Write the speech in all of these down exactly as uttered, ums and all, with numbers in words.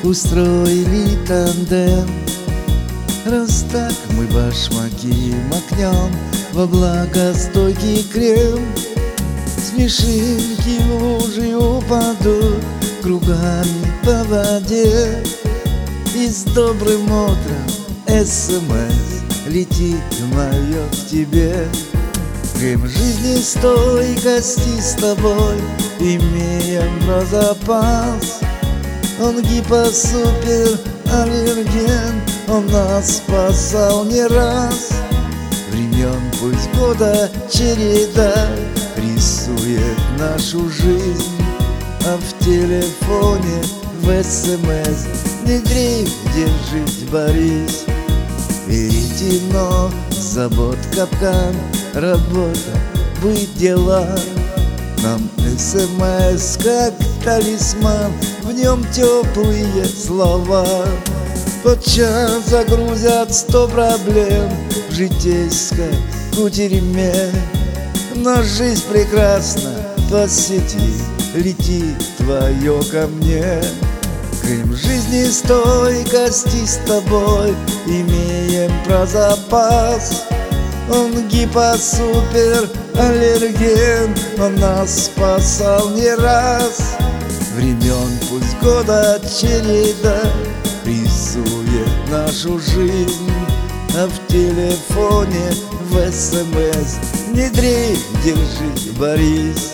устроили тандем. Раз так мы башмаки макнем во благостойкий крем. Смешинки в лужи упадут кругами по воде. И с добрым утром СМС летит мое к тебе. Крем жизни стойкости с тобой имеем про запас. Он гипосупер аллерген, он нас спасал не раз. Времен пусть года череда рисует нашу жизнь, а в телефоне в СМС не дрейф, держись, борись. Веретено, забот, капкан, работа, быт, дела. Нам СМС как талисман, в нем теплые слова. Подчас загрузят сто проблем в житейской кутерьме. Но жизнь прекрасна, по сети летит твое ко мне. Крем жизни стойкости с тобой имеем про запас. Он гипосупер аллерген, он нас спасал не раз. Времен пусть года череда рисует нашу жизнь, а в телефоне в СМС не дрейф, держись, борись.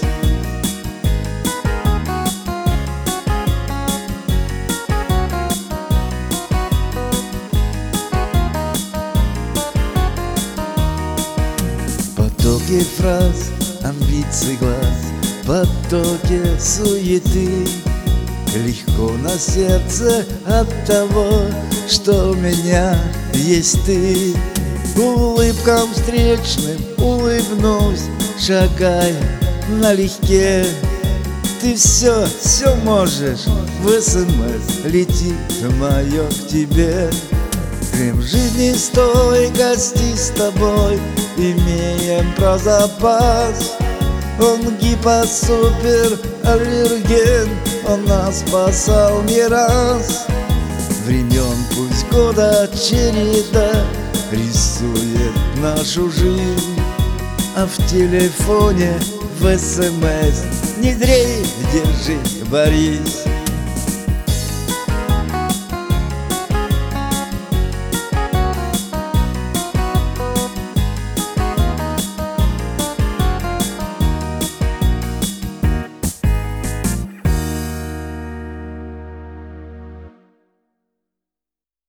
Потоки фраз, амбиций глаз, потоки суеты. Легко на сердце от того, что у меня есть ты. Улыбкам встречным улыбнусь, шагая налегке. Ты все, все можешь, в СМС летит мое к тебе. Крем жизни стойкости с тобой имеем про запас. Он гипосупер аллерген, он нас спасал не раз. Времен пусть года череда рисует нашу жизнь, а в телефоне в СМС не дрейф, держись, борись.